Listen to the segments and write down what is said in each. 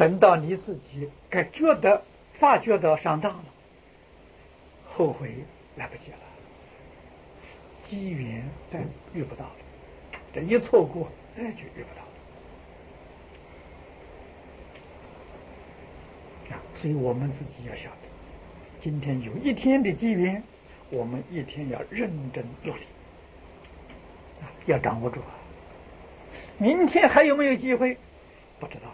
等到你自己发觉到上当了，后悔来不及了，机缘再遇不到了，这一错过再就遇不到了。所以我们自己要晓得，今天有一天的机缘，我们一天要认真努力，要掌握住啊。明天还有没有机会？不知道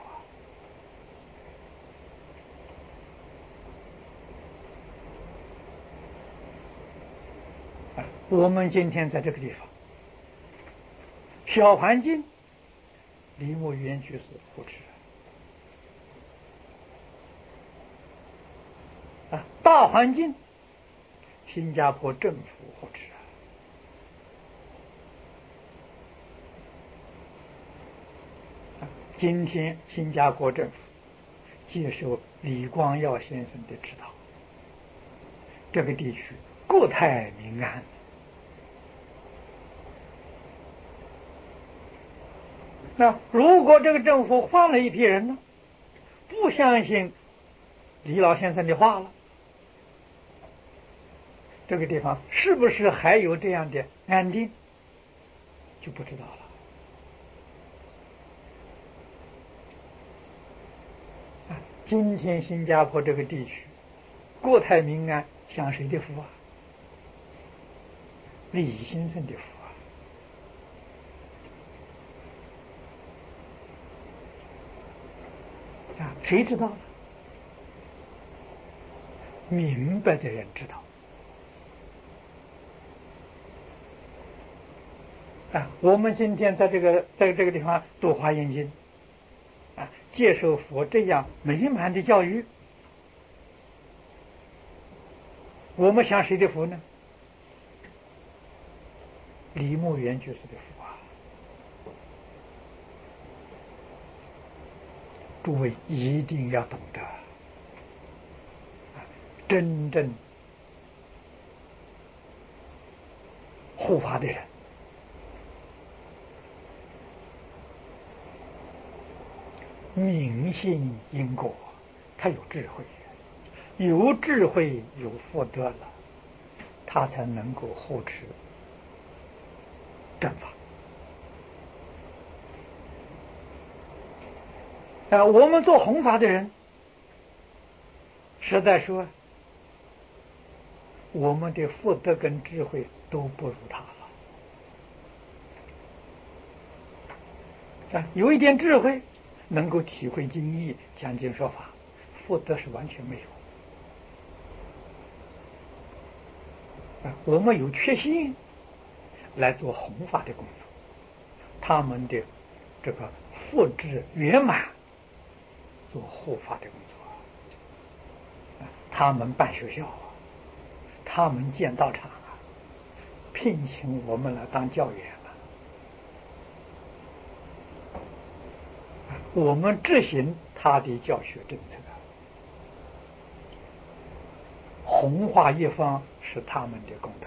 啊。我们今天在这个地方，小环境，梨木园居士扶持啊，大环境，新加坡政府扶持啊。今天新加坡政府接受李光耀先生的指导，这个地区国泰民安。那如果这个政府换了一批人呢，不相信李老先生的话了，这个地方是不是还有这样的安定，就不知道了。今天新加坡这个地区国泰民安，享谁的福啊？李先生的福啊！谁知道呢？明白的人知道啊。我们今天在这个地方读华严经啊，接受佛这样美满的教育，我们享谁的福呢？梨木园居士的福啊！诸位一定要懂得，真正护法的人，明信因果，他有智慧，有智慧有福德了，他才能够护持正法。我们做弘法的人，实在说，我们的福德跟智慧都不如他了。有一点智慧，能够体会经义、讲经说法，福德是完全没有。我们有决心来做弘法的工作，他们的这个福智圆满，做护法的工作。他们办学校，他们建道场，聘请我们来当教员我们执行他的教学政策，弘化一方是他们的功德。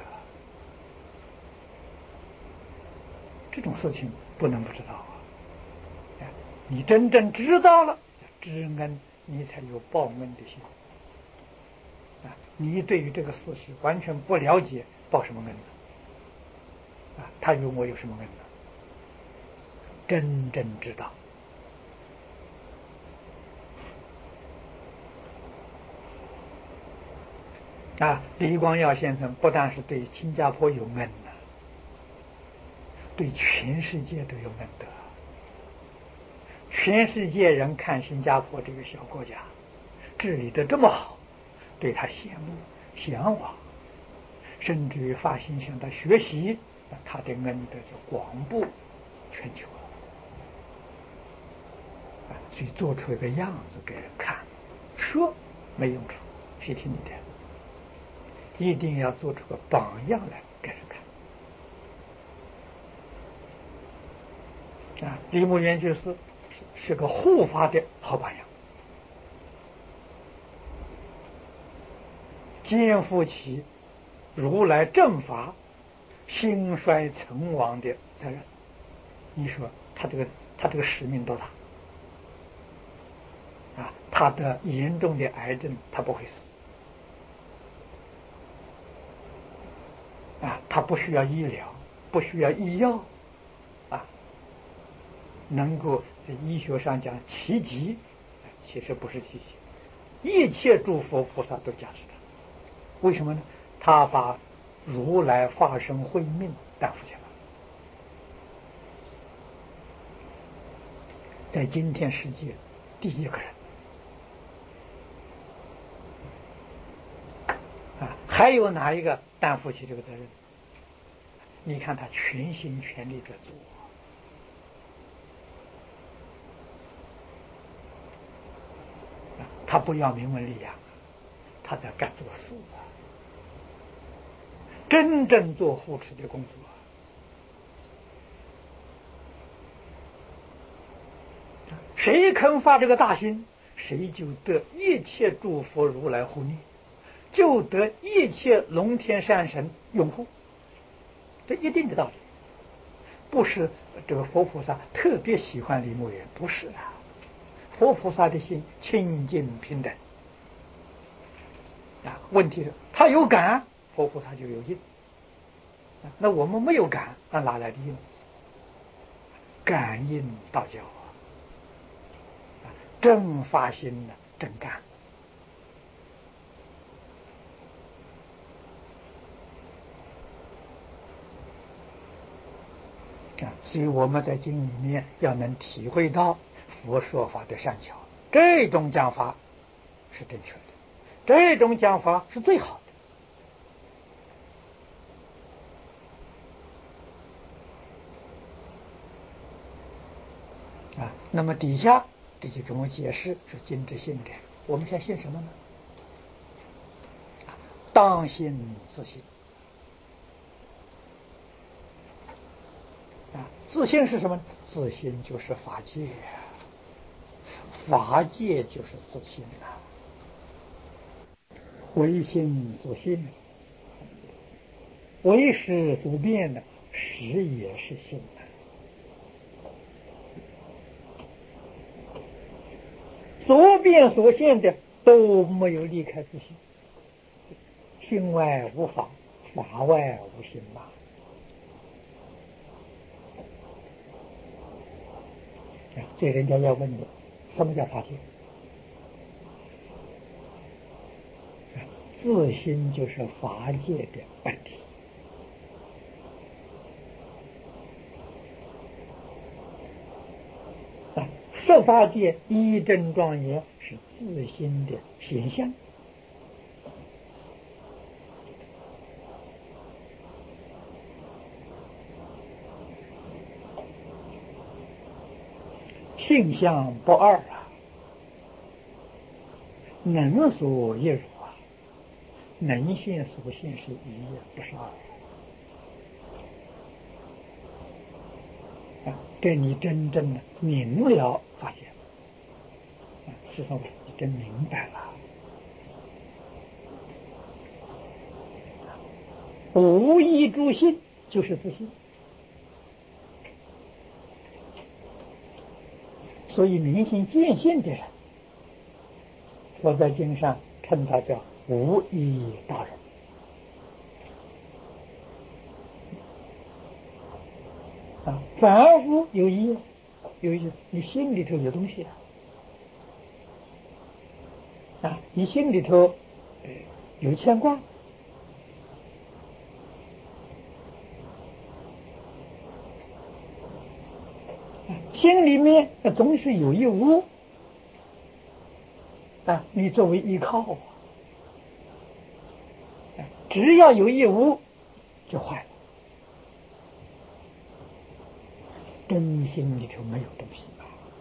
这种事情不能不知道你真正知道了，知恩，你才有报恩的心你对于这个事实完全不了解，报什么恩呢？他与我有什么恩呢？真正知道李光耀先生不但是对新加坡有恩对全世界都有恩德。全世界人看新加坡这个小国家治理得这么好，对他羡慕向往，甚至于发心向他学习，他的恩德就广布全球所以做出一个样子给人看，说没用处，谁听你的？一定要做出个榜样来给人看梨木园居士是个护法的好榜样，肩负起如来正法兴衰成亡的责任。你说他这个使命多大他得严重的癌症，他不会死啊，他不需要医疗，不需要医药啊，能够在医学上讲奇迹，其实不是奇迹，一切诸佛菩萨都加持他。为什么呢？他把如来化身慧命担负起来，在今天世界第一个人啊，还有哪一个担负起这个责任？你看他全心全力在做啊，他不要名闻利养，他在干做事啊，真正做护持的工作。谁肯发这个大心，谁就得一切诸佛如来护念，就得一切龙天善神拥护，这一定的道理。不是这个佛菩萨特别喜欢李牧原，不是啊，佛菩萨的心清净平等啊。问题是他有感，佛菩萨就有应啊，那我们没有感，那哪来的应？感应道教啊，真发心的真干啊。所以我们在经里面要能体会到佛说法的善巧，这种讲法是正确的，这种讲法是最好的啊。那么底下这就跟我解释是精之信的，我们现在信什么呢？当信自信啊，自信是什么？自信就是法界，法界就是自信啊。唯心所信，唯识所变的，识也是信啊。所变所现的都没有离开自信，心外无法，法外无心嘛。所以人家要问你，什么叫法界？自心就是法界的本体啊，十法界一真庄严是自心的形象。性相不二啊，能所一如啊，能现所现是一，不是二啊。这你真正的明了发现啊，事实上你真明白了。无一诸心就是自信，所以明心见性的人，佛在经上称他叫无一大人啊。凡夫有意，有意你心里头有东西啊，你心里头有牵挂，心里面总是有一物啊，你作为依靠只要有一物就坏了，真心里头没有东西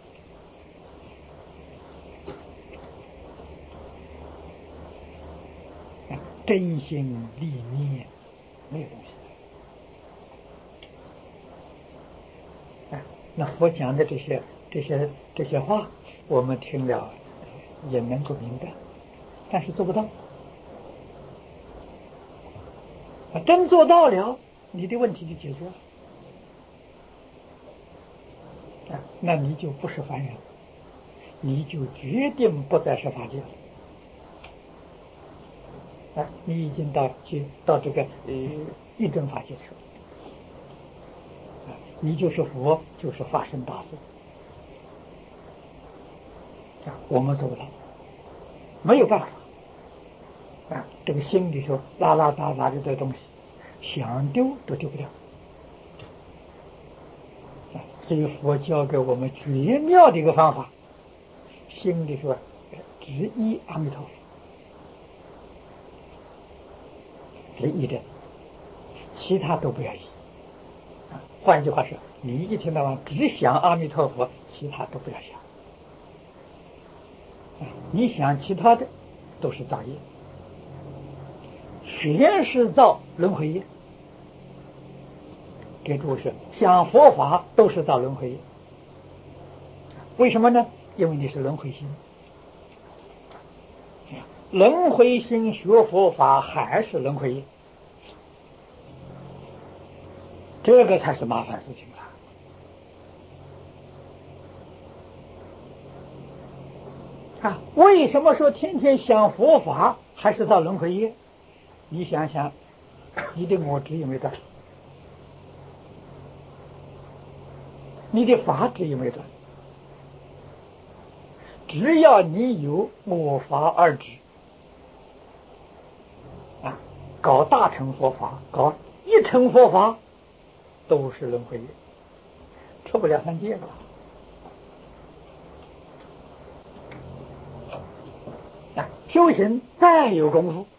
啊，真心立念没有东西啊。那佛讲的这些话，我们听了也能够明白，但是做不到啊。真做到了，你的问题就解决了啊，那你就不是凡人， 你就决定不再是法界了。你已经到这个一真法界去了，你就是佛，就是法身大士。我们做不到，没有办法。这个心里头拉拉杂杂的这东西，想丢都丢不掉。所以佛教给我们绝妙的一个方法，心里头只依阿弥陀佛，只依着，其他都不要依。换句话说，你一天到晚只想阿弥陀佛，其他都不要想。你想其他的都是造业，全是造轮回业。给诸位说，想佛法都是造轮回业。为什么呢？因为你是轮回心，轮回心学佛法还是轮回业，这个才是麻烦事情啊！为什么说天天想佛法还是造轮回业？你想想，你的我执有没有断？你的法执有没有断？只要你有我法二执搞大乘佛法，搞一乘佛法，都是轮回业，出不了三界了。修行再有功夫，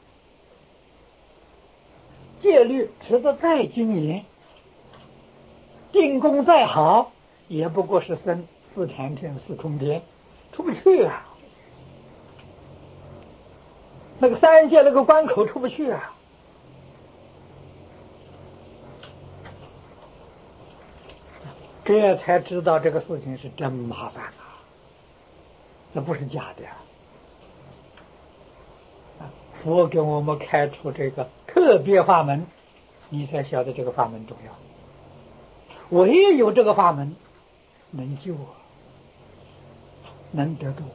戒律持得再精严，定功再好，也不过是生四禅天、四空天，出不去啊！那个三界那个关口出不去啊！这才知道这个事情是真麻烦啊，这不是假的佛给我们开出这个特别法门，你才晓得这个法门重要。唯有这个法门能救能得度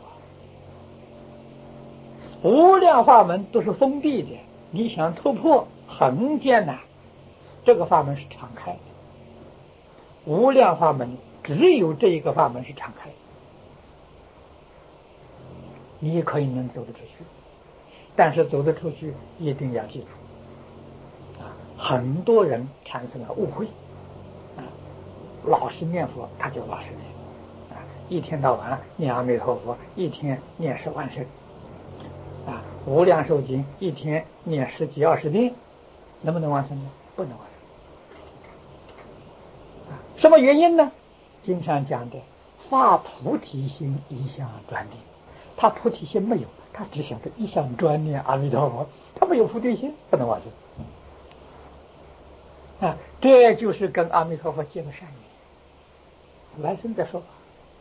无量法门都是封闭的，你想突破很艰难。这个法门是敞开的，无量法门只有这一个法门是敞开的，你可以能走得出去。但是走得出去一定要记住很多人产生了误会老实念佛他就老实念一天到晚念阿弥陀佛，一天念10万声无量寿经一天念10几20遍，能不能完成呢？不能完成什么原因呢？经常讲的发菩提心一向专念，他菩提心没有，他只想着一向专念阿弥陀佛，他没有菩提心，不能完成这就是跟阿弥陀佛结了善缘，来生再说吧。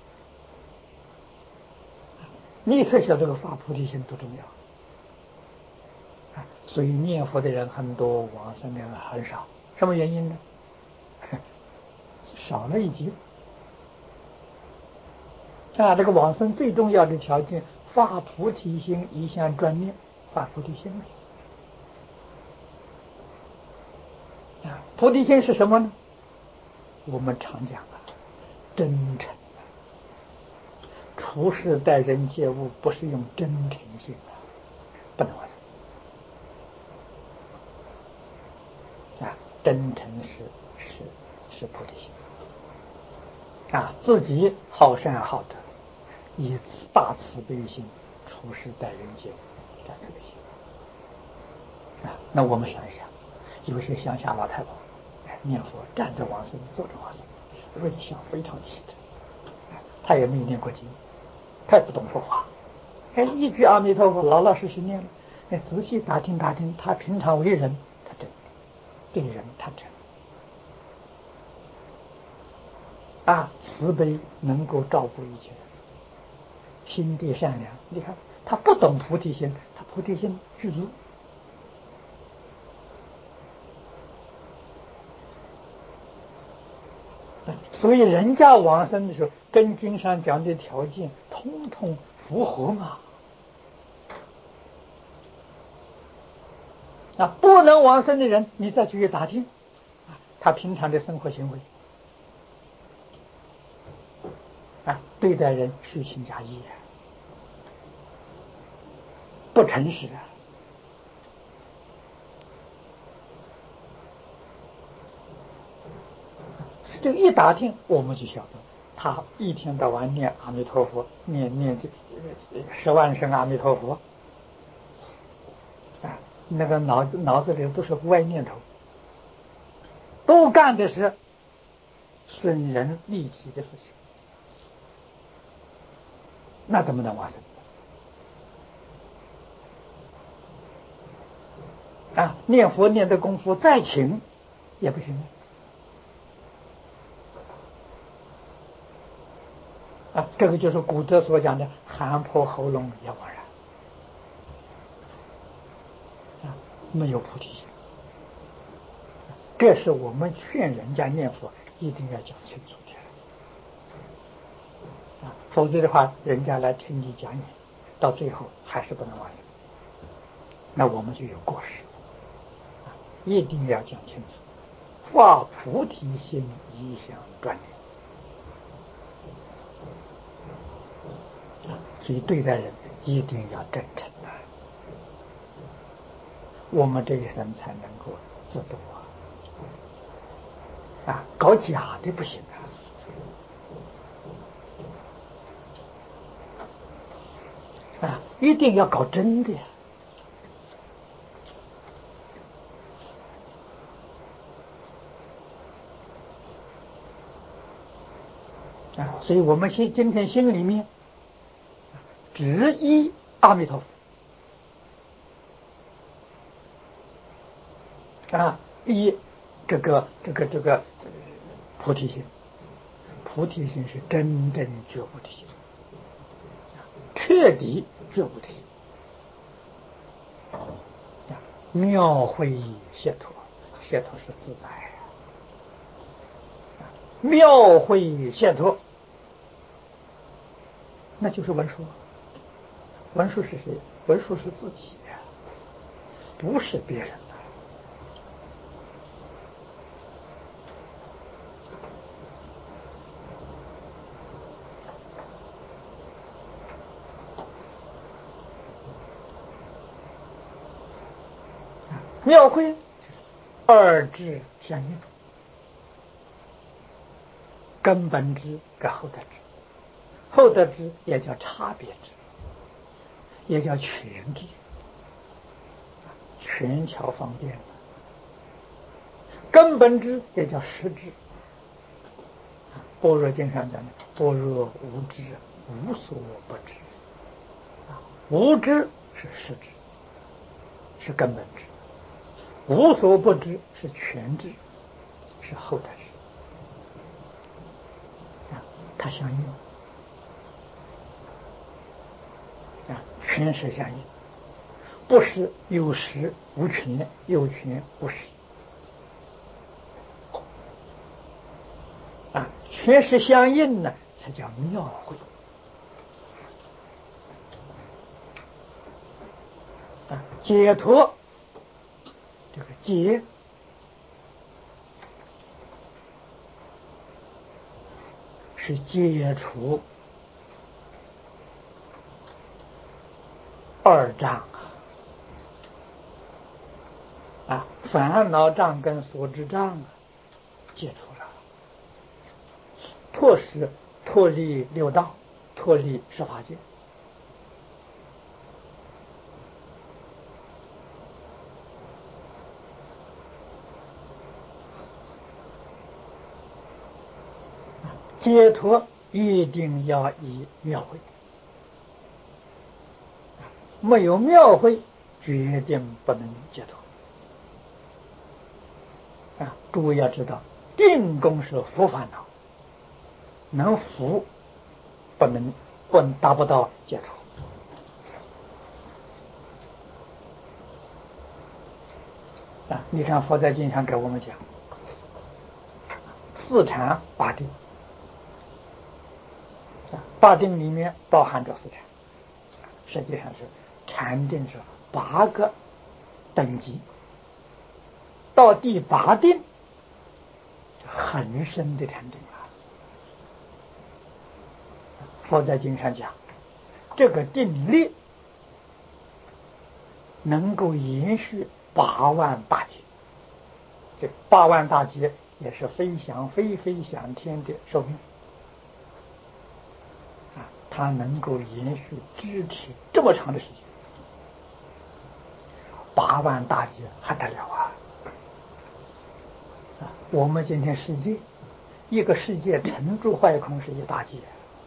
你才晓得这个发菩提心多重要所以念佛的人很多，往生的人很少。什么原因呢？少了一级这个往生最重要的条件，发菩提心一向专念，发菩提心菩提心是什么呢？我们常讲真诚处事待人接物不是用真诚心不能完成真诚是菩提心自己好善好德，以大慈悲心处事待人接物，大慈悲心那我们想一想，有些乡下老太婆念佛站着往生，坐着往生，瑞相非常奇特他也没念过经，他也不懂说话一句阿弥陀佛老老实实念了仔细打听打听，他平常为人他真对人他真慈悲能够照顾一切人，心地善良。你看他不懂菩提心，他菩提心具足所以人家往生的时候跟经上讲的条件统通通符合嘛。不能往生的人，你再去打听他平常的生活行为对待人虚情假意不诚实这个一打听，我们就晓得他一天到晚念阿弥陀佛，念10万声阿弥陀佛那个脑子里都是歪念头，都干的是损人利己的事情，那怎么能往生念佛念的功夫再勤也不行这个就是古德所讲的喊破喉咙也枉然没有菩提心。这是我们劝人家念佛一定要讲清楚的否则的话人家来听你讲演，到最后还是不能往生，那我们就有过失一定要讲清楚，发菩提心一向锻炼所以对待人一定要真诚我们这一生才能够自度搞假的不行一定要搞真的所以我们今天心里面只依阿弥陀佛依这个菩提心，菩提心是真正觉悟的心，彻底觉悟的心妙慧解脱，解脱是自在妙慧解脱那就是文殊，文殊是谁？文殊是自己不是别人妙慧二智相应，根本智跟后得智，后得智也叫差别智，也叫全智，全巧方便根本智也叫实智。般若经上讲的般若无知无所不知无知是实智，是根本智，无所不知是全智，是后得智它相应全实相应，不是有实无全，有全无实全实相应呢，才叫妙慧解脱。这个解是解除二障烦恼障跟所知障解除了，脱离六道，脱离十法界解脱一定要以妙慧，没有妙慧决定不能解脱诸位要知道，定功是伏烦恼，能伏不能达不到解脱你看佛在经上给我们讲四禅八定八定里面包含着四禅，实际上是禅定是8个等级，到第8定很深的禅定了。佛在经上讲，这个定力能够延续8万大劫，这8万大劫也是飞翔天的寿命啊，它能够延续支持这么长的时间，8万大劫还得了啊！我们今天世界一个世界成住坏空是一大劫，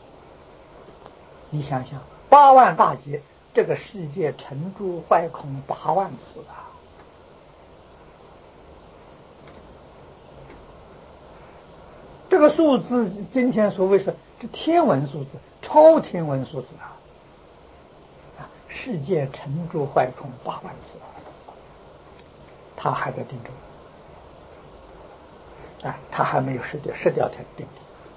你想想8万大劫，这个世界成住坏空8万次啊！这个数字今天所谓是天文数字，超天文数字啊！世界成住坏空8万次，他还在定中啊，他还没有失掉他的定力。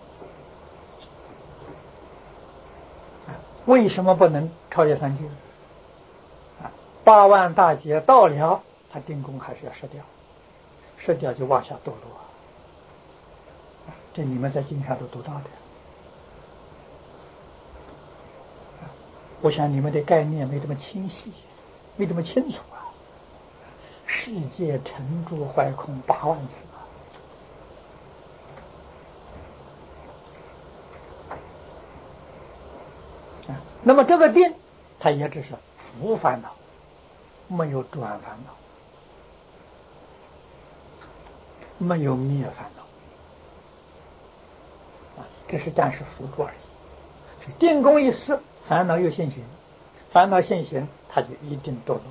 为什么不能超越三界？8万大劫到了，他定功还是要失掉就往下堕落。这你们在经上都读到的。我想你们的概念没这么清晰，没这么清楚啊。世界成住坏空8万次啊！那么这个定，它也只是伏烦恼，没有转烦恼，没有灭烦恼啊，这是暂时辅助而已。定功一失，烦恼又现行，烦恼现行，它就一定堕落。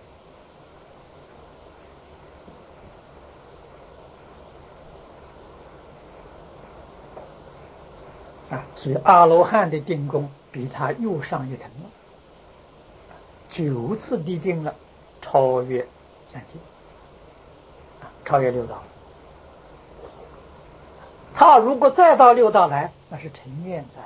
所以阿罗汉的定功比他又上一层了，9次地定了，超越三界，超越六道了。他如果再到六道来，那是成愿再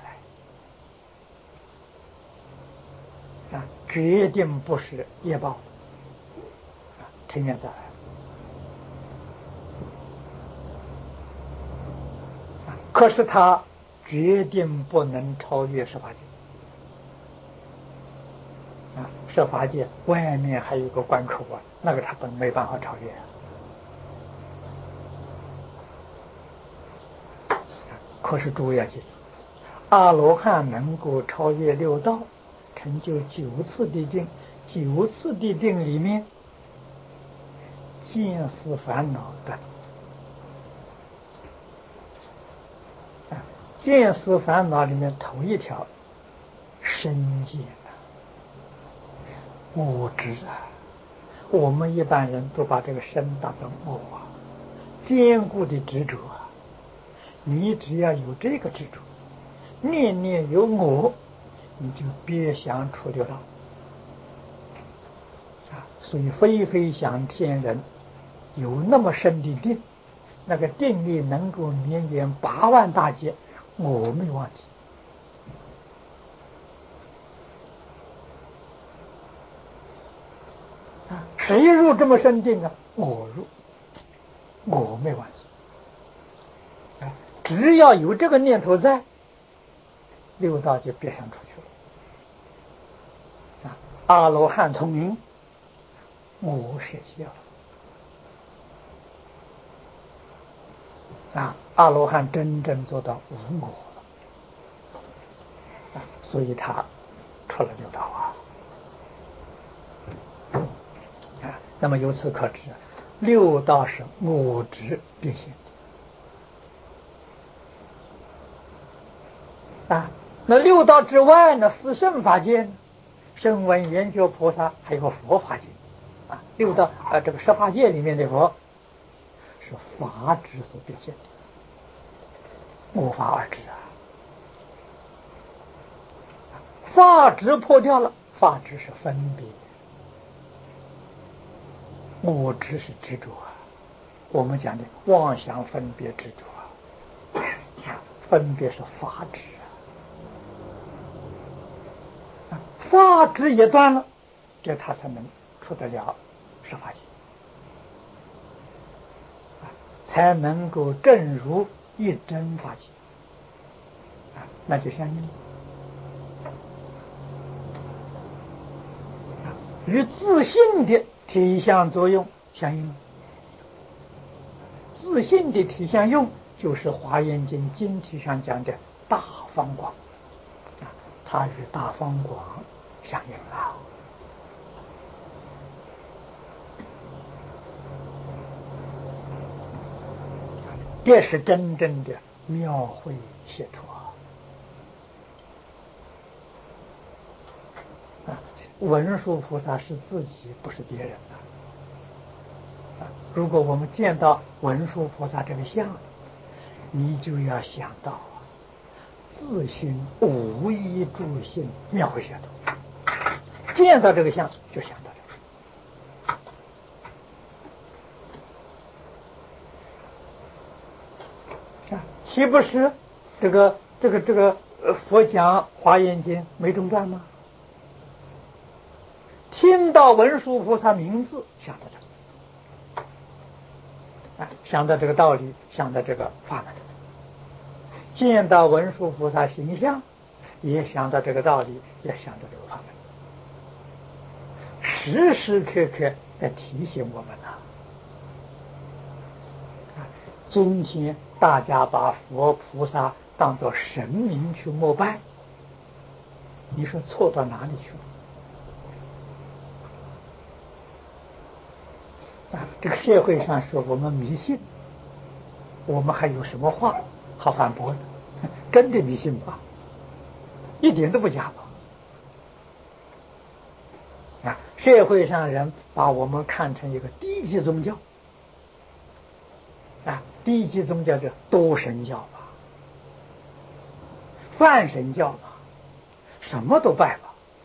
来决定不是业报成愿再来可是他决定不能超越十法界十法界外面还有个关口那个他没办法超越可是诸位要记住，阿罗汉能够超越六道，成就9次地定，9次地定里面见思烦恼断见思烦恼里面头一条身见我执我们一般人都把这个身当成我坚固的执着你只要有这个执着，念念有我，你就别想出六道所以非想天人有那么深的定，那个定力能够绵延8万大劫，我没忘记谁入这么深定我入，我没忘记只要有这个念头在，六道就别想出去了阿罗汉聪明，我舍弃了阿罗汉真正做到无我所以他出了六道那么由此可知，六道是我执变现那六道之外呢，四圣法界呢，声闻缘觉菩萨还有个佛法界六道这个十法界里面的佛是法执所变现的，无法而知法执破掉了，法执是分别，我执是执着我们讲的妄想分别执着分别是法执法执也断了，这他才能出得了十法界，才能够证入一真法界，那就相应了，与自信的体相作用相应了。自信的体相用就是《华严经》经题上讲的大方广，它与大方广相应了。这是真正的妙慧解脱文殊菩萨是自己，不是别人如果我们见到文殊菩萨这个像，你就要想到自心无一助性妙慧解脱，见到这个像就想到这个，岂不是这个佛讲华严经没中断吗？听到文殊菩萨名字，想到这个，想到这个道理，想到这个法门；见到文殊菩萨形象，也想到这个道理，也想到这个法门。时时刻刻在提醒我们今天大家把佛菩萨当作神明去膜拜，你说错到哪里去了？这个社会上说我们迷信，我们还有什么话好反驳呢？真的迷信吧？一点都不假吧？社会上人把我们看成一个低级宗教，低级宗教叫多神教吧，泛神教吧，什么都拜吧。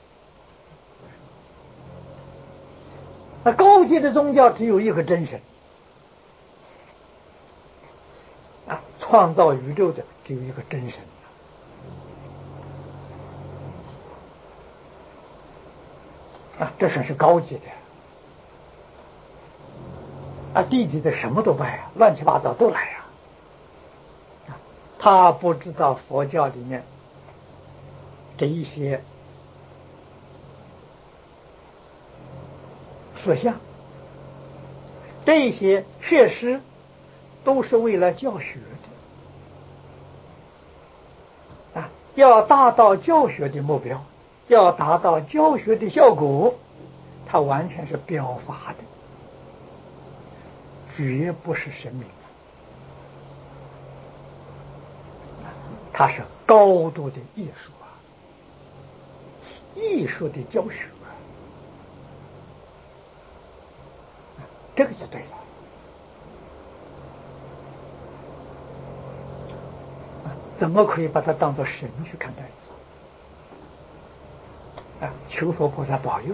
那高级的宗教只有一个真神，创造宇宙的只有一个真神，这算是高级的。低级的什么都拜乱七八糟都来他不知道佛教里面这一些设像，这些设施都是为了教学的要达到教学的目标，要达到教学的效果，它完全是表法的，绝不是神明，它是高度的艺术艺术的教学这个就对了。怎么可以把它当作神去看待？求佛菩萨保佑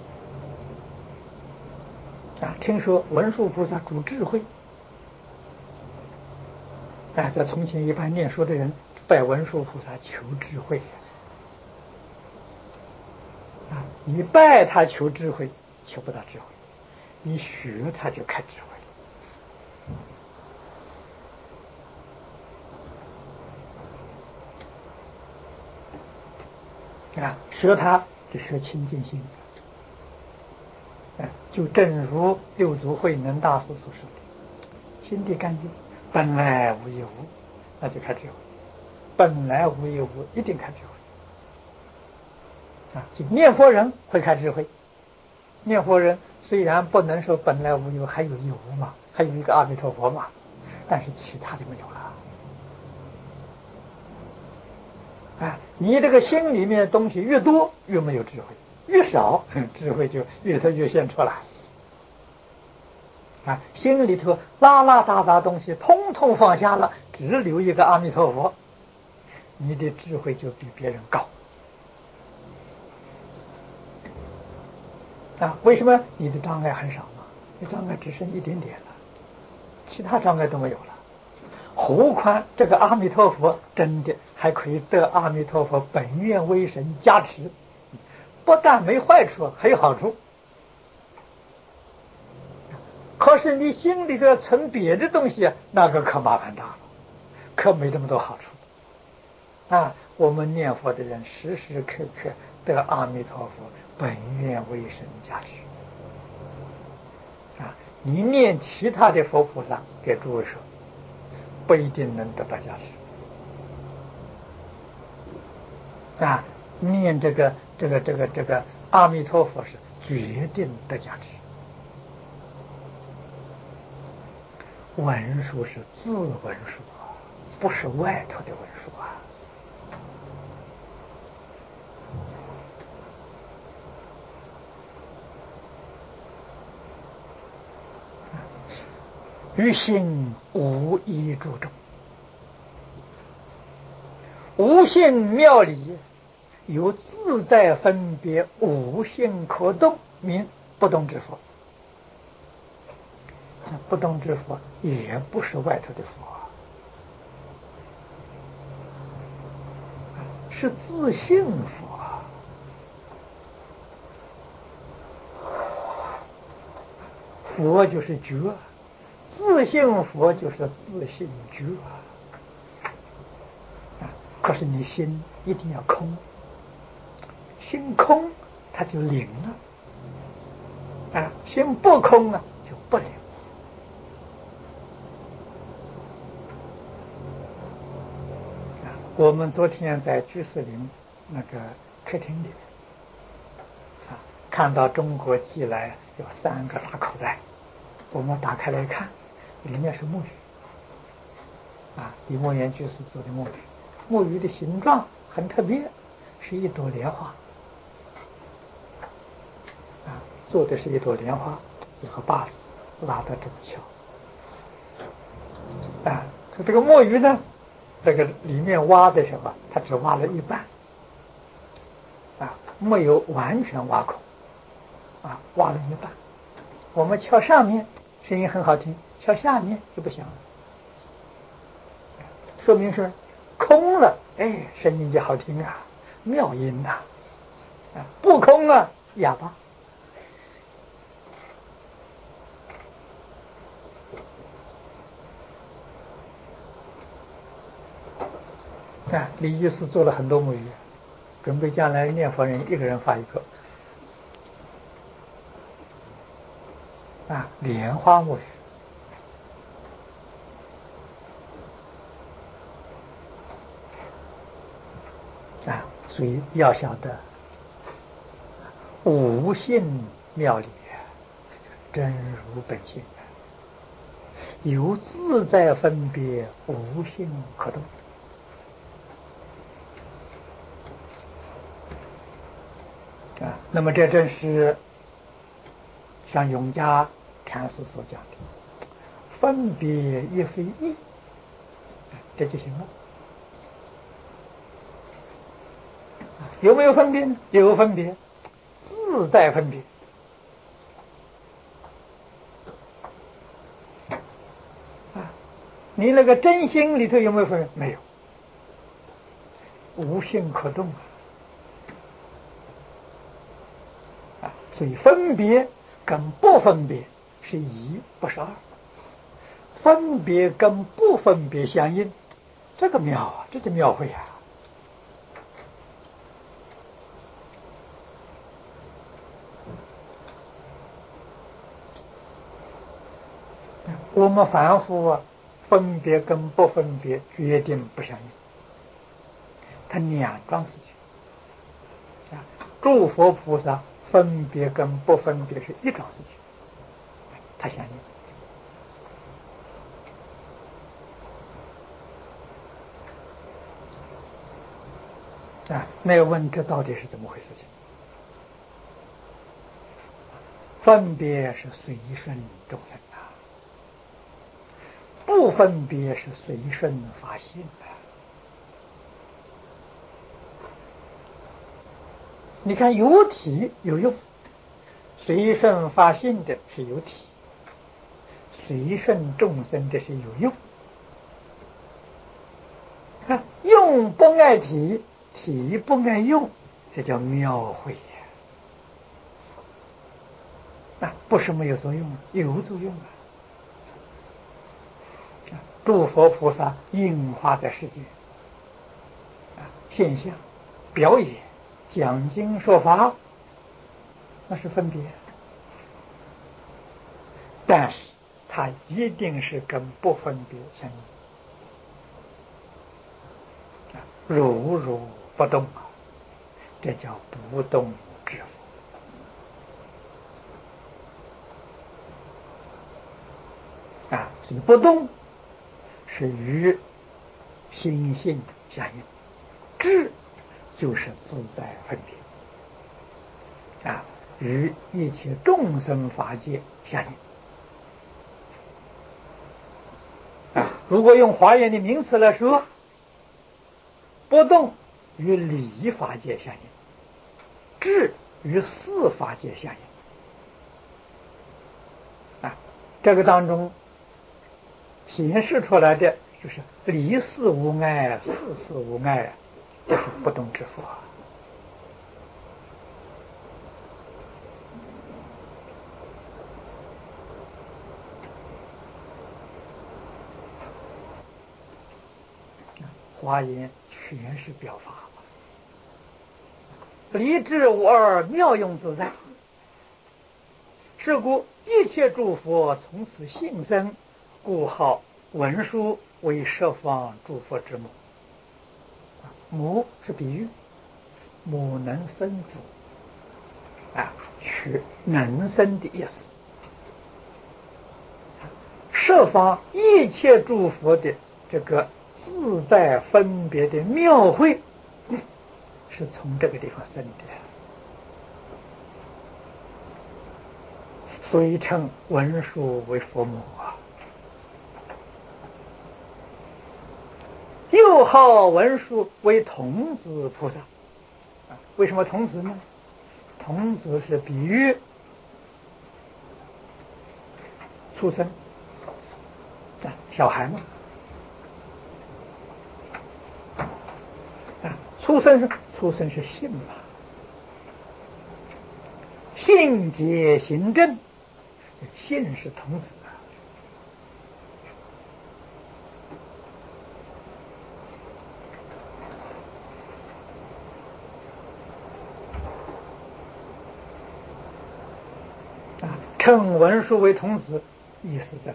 听说文殊菩萨主智慧在从前一般念书的人拜文殊菩萨求智慧你拜他求智慧，求不到智慧；你学他就开智慧学他就学清净心，就正如六祖慧能大师所说的，心地干净，本来无一物，那就开智慧。本来无一物，一定开智慧就念佛人会开智慧。念佛人虽然不能说本来无一物，还有一物嘛，还有一个阿弥陀佛嘛，但是其他的没有了你这个心里面的东西越多，越没有智慧；越少，智慧就越现出来心里头拉杂东西通通放下了，只留一个阿弥陀佛，你的智慧就比别人高为什么你的障碍很少呢？你障碍只剩一点点了，其他障碍都没有了。何况这个阿弥陀佛真的还可以得阿弥陀佛本愿威神加持， 不但没坏处，还有好处。可是你心里头存别的东西，那个可麻烦大了，可没这么多好处。我们念佛的人时时刻刻得阿弥陀佛本愿威神加持。你念其他的佛菩萨给诸位说，不一定能得到加持。念这个阿弥陀佛是决定得加持。文殊是自文殊不是外头的文殊于心无一注重，无性妙理，有自在分别，无性可动，名不动之佛。不动之佛也不是外头的佛，是自性佛。佛就是觉，自性佛就是自性觉。可是你心一定要空，心空它就灵了，心不空就不灵。我们昨天在居士林那个客厅里面，看到中国寄来有3个大口袋，我们打开来看，里面是木鱼，李默园居士做的木鱼，木鱼的形状很特别，是一朵莲花，做的是一朵莲花，一个把子拉得这么巧，这个木鱼呢，这个里面挖的时候，它只挖了一半，没有完全挖空，挖了一半。我们敲上面声音很好听，敲下面就不响了，说明是空了，声音就好听妙音不空哑巴。李居士做了很多木鱼，准备将来念佛人一个人发一个。莲花木鱼，所以要晓得无性妙理，真如本性，有自在分别，无性可动。那么这正是像永嘉禅师所讲的分别亦非义，这就行了。有没有分别呢？有分别，自在分别。你那个真心里头有没有分别？没有，无性可动所以分别跟不分别是一，不是二。分别跟不分别相应，这个妙这就妙会我们凡夫分别跟不分别决定不相应，它两桩事情。诸佛菩萨分别跟不分别是一桩事情，它相应。那要问这到底是怎么回事情？分别是随顺众生不分别是随顺法性你看有体有用，随顺法性的是有体，随顺众生的是有用。用不爱体，体不爱用，这叫妙慧那不是没有作用，有作用啊！诸佛菩萨应化在世间，现象、表演、讲经说法，那是分别，但是它一定是跟不分别相应，如如不动啊，这叫不动之佛。所以不动是与心性相应，智就是自在分别，与一切众生法界相应。如果用华严的名词来说，不动与理法界相应，智与事法界相应。这个当中显示出来的就是理事无碍，事事无碍，这是不动之佛。华严全是表法，理智无二，妙用自在。是故一切诸佛从此性生，故号文殊为十方诸佛之母。母是比喻，母能生子，取能生的意思。十方一切诸佛的这个自在分别的妙慧，是从这个地方生的，所以称文殊为佛母啊。又号文殊为童子菩萨，为什么童子呢？童子是比喻出生，小孩嘛，出生是性嘛，性解行正，性是童子称文殊为童子，意思在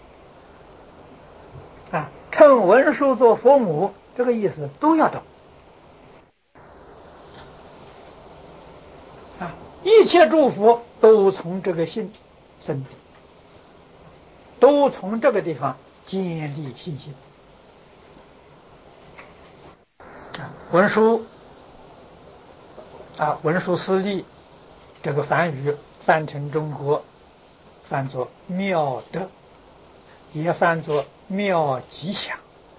此称文殊做佛母，这个意思都要懂。一切诸佛都从这个心生，都从这个地方建立信心。文殊文殊师利这个梵语翻成中国翻作妙德，也翻作妙吉祥。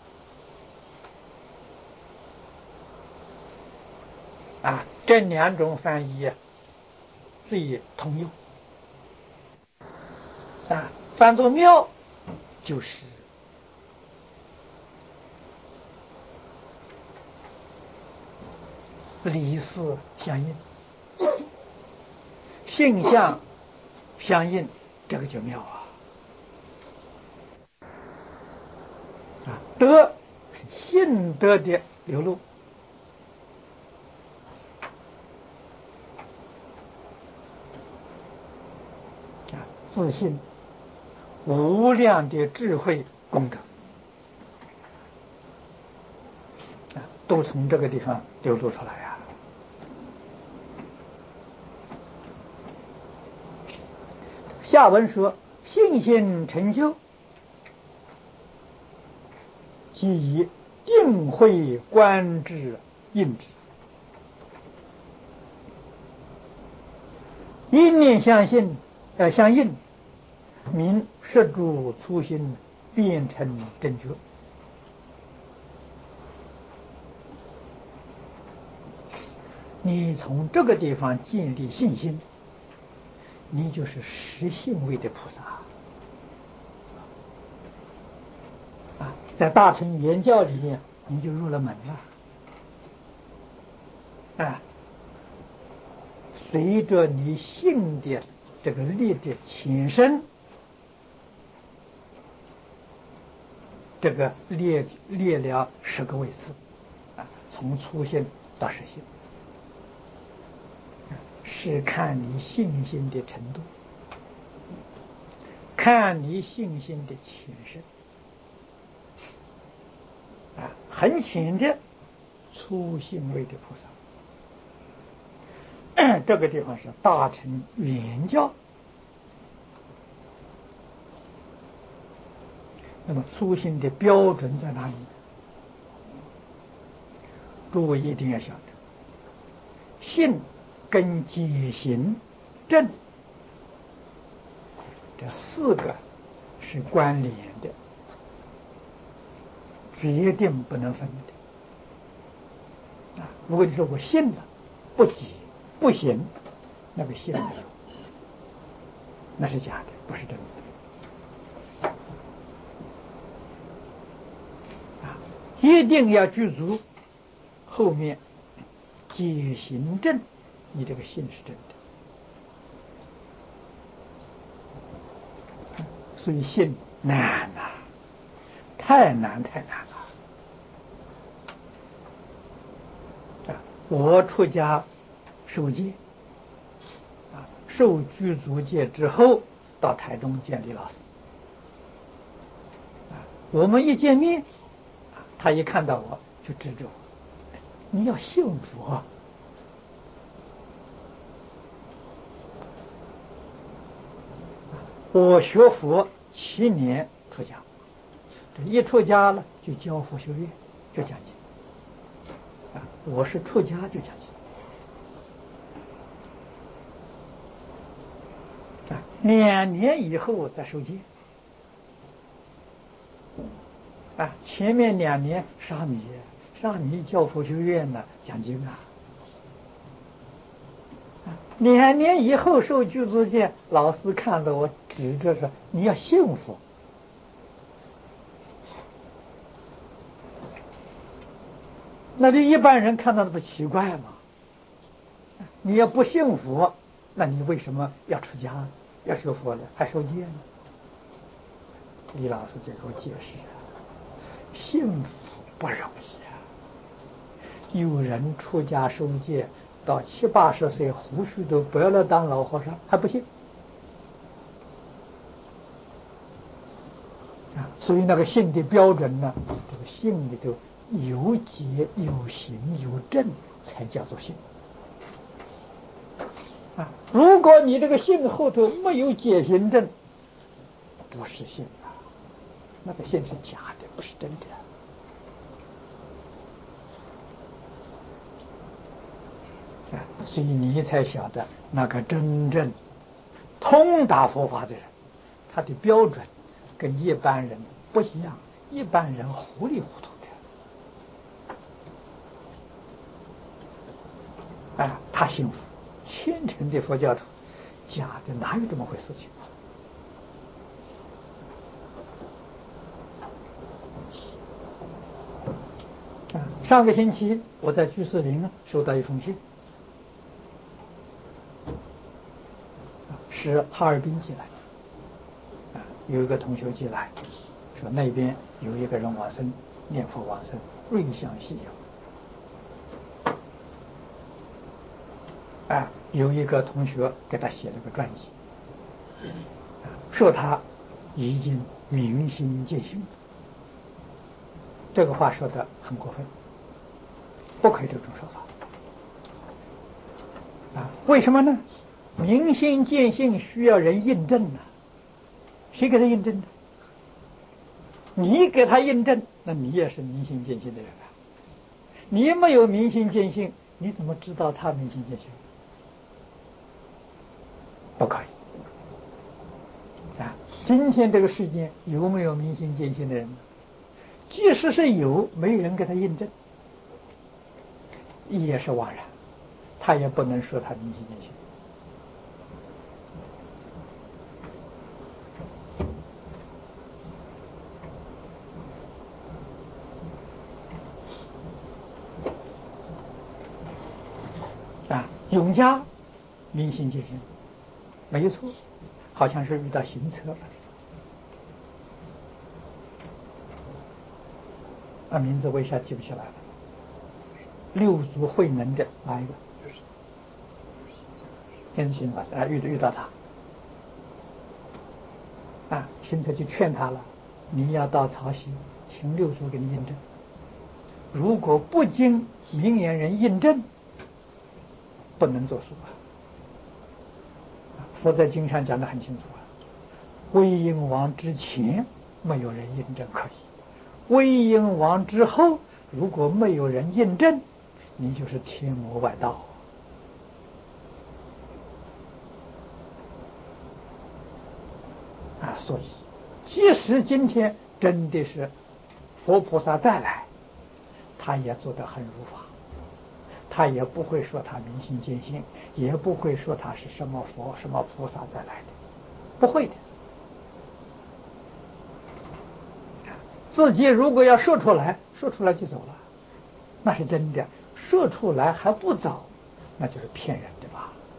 这两种翻译最通用。翻作妙就是理事相应，性相相应，这个就妙德是性德的流露，自信无量的智慧功德，都从这个地方流露出来下文说信心成就，即以定慧观之应之，一念相应，明摄诸初心，变成正觉。你从这个地方建立信心，你就是实信位的菩萨在大乘圆教里面，你就入了门了随着你信的这个力的前身，这个列了10个位次啊，从初心到实心，是看你信心的程度，看你信心的前身啊，很浅的初信位的菩萨，这个地方是大乘圆教。那么初心的标准在哪里？诸位一定要晓得，信跟解行正这4个是关联的，决定不能分的。如果你说我信了，不解不行，那个信没有，那是假的，不是真的。一定要具足后面解行正，你这个信是真的。所以信难啊，太难了。我出家受戒受具足戒之后，到台中见李老师。我们一见面，他一看到我就指着我：“你要信佛。”我学佛7年出家，这一出家了就教佛学院，就讲经。我是出家就讲经。2年以后再受戒。前面2年沙弥教佛学院呢讲经2年以后受具足戒，老师看着我指着说：“你要信佛。”那这一般人看到的不奇怪吗？你要不信佛，那你为什么要出家要学佛呢？还受戒呢？李老师就给我解释信佛不容易有人出家受戒到70、80岁，胡须都白了当老和尚还不信所以那个信的标准呢，这个信里头有解有行有证才叫做信如果你这个信后头没有解行证，不是信那个信是假的，不是真的所以你才晓得那个真正通达佛法的人，他的标准跟一般人不一样，一般人糊里糊涂的他信佛，虔诚的佛教徒，假的哪有这么回事情上个星期我在居士林收到一封信，是哈尔滨寄来的有一个同学寄来说那边有一个人往生，念佛往生，瑞相稀有有一个同学给他写了个传记说他已经明心见性，这个话说得很过分，不可以这种说法为什么呢？明心见性需要人印证谁给他印证的？你给他印证，那你也是明心见性的人你没有明心见性，你怎么知道他明心见性？不可以今天这个世界有没有明心见性的人？即使是有，没人给他印证，也是枉然，他也不能说他明心见性永嘉明心见性没有错，好像是遇到行车了。名字我一下记不起来了。六祖慧能的哪一个？天行法遇到他行者就劝他了，你要到曹溪，请六祖给你印证。如果不经明眼人印证，不能作书佛在经上讲得很清楚归阴王之前没有人印证可以，归阴王之后如果没有人印证，你就是天魔外道所以即使今天真的是佛菩萨再来，他也做得很如法，他也不会说他明心见性，也不会说他是什么佛什么菩萨再来的，不会的。自己如果要说出来就走了，那是真的；说出来还不走，那就是骗人的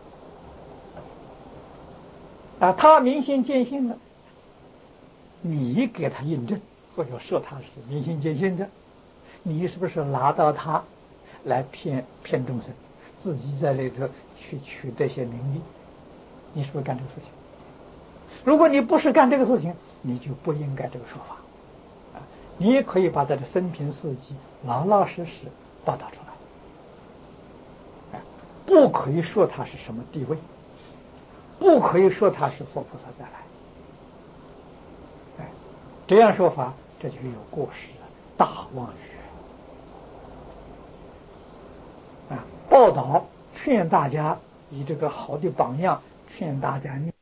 吧。他明心见性了，你给他印证，或者说他是明心见性的，你是不是拿到他来骗众生，自己在里头去取得一些名利？你是不是干这个事情？如果你不是干这个事情，你就不应该这个说法你也可以把他的生平事迹老老实实报道出来不可以说他是什么地位，不可以说他是佛菩萨再来这样说法这就有过失了，大妄语报道劝大家以这个好的榜样劝大家